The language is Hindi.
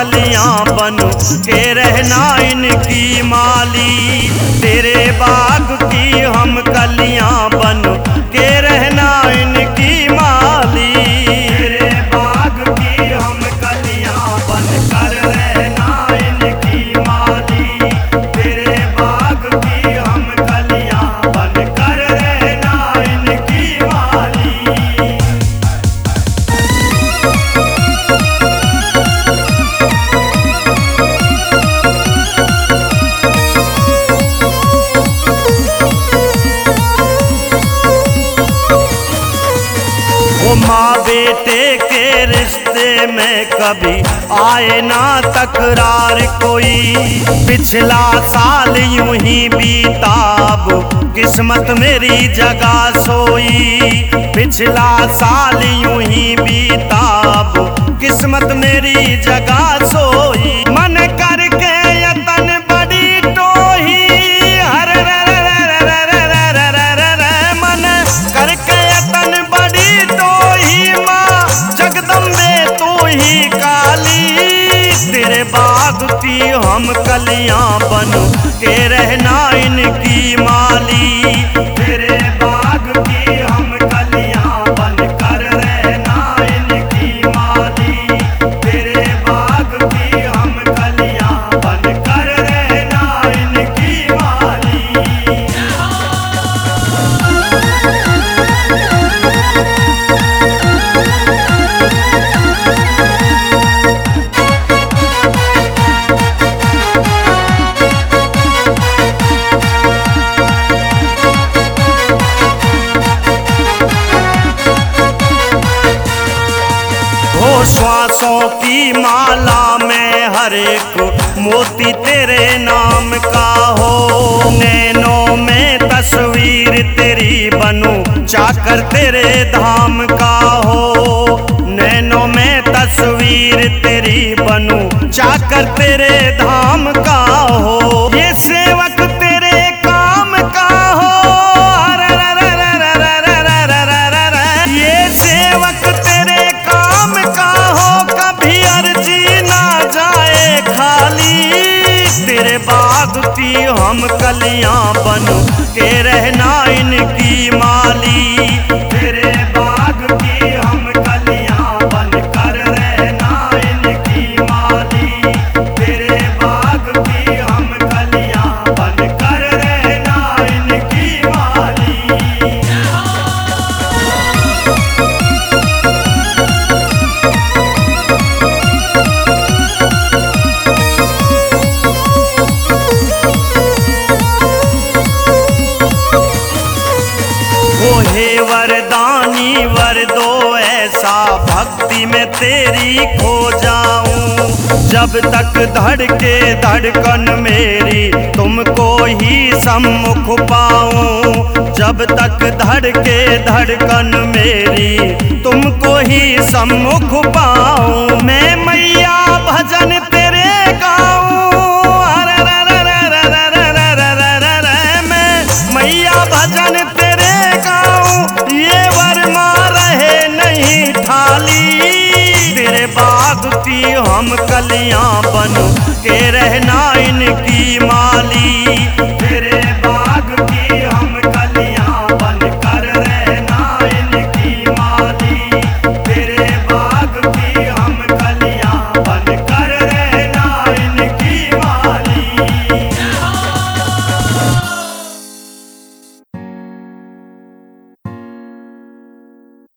कलियां बन के रहना इनकी माली। तेरे बाग की हम कलियां बन के रहना इनकी माली। तेरे बाग की हम कलियां बन कर रहना इनकी माली। तेरे बाग की हम कलियां बन कर रहना इनकी माली। माँ बेटे के रिश्ते में कभी आए ना तकरार कोई। पिछला साल यूं ही बीता अब किस्मत मेरी जगा सोई। पिछला साल यूं ही बीता अब किस्मत मेरी जगा सोई। मन करके यतन बड़ी टोही हर मन करके यतन बड़ी टोही। माँ जगदम्बे तू ही काली। तेरे बाग की हम कलियां बन के रहना इनकी माली। तेरे बाग की हम कलियां बन कर रहना इनकी माली। तेरे बाग की हम कलियां बन कर रहना इनकी माली। श्वासों की माला में हर एक मोती तेरे नाम का हो। नैनों में तस्वीर तेरी बनूं चाकर तेरे धाम का हो। नैनों में तस्वीर तेरी बनूं चाकर तेरे धाम का हो। ये सेवक तेरे काम का हो। ये सेवक तेरे काम का हो। कभी अर्जी ना जाए खाली। तेरे बाग की हम कलियां बन के रहना इनकी माली। तेरे बाग की हम कलियां बन कर रहना इनकी माली। तेरे बाग की हम कलियां बन कर रहना इनकी माली। हे वरदानी वर दो ऐसा भक्ति में तेरी खो जाऊं। जब तक धड़के धड़कन मेरी तुमको ही सम्मुख पाऊं। जब तक धड़के धड़कन मेरी तुमको ही सम्मुख पाऊं। मैं मैया भजन तेरे गाऊं। मैं मैया भजन तेरे गाऊं। ये वर्मा रहे नहीं थाली। तेरे बाग की हम कलियां बन के रहना इनकी माँ।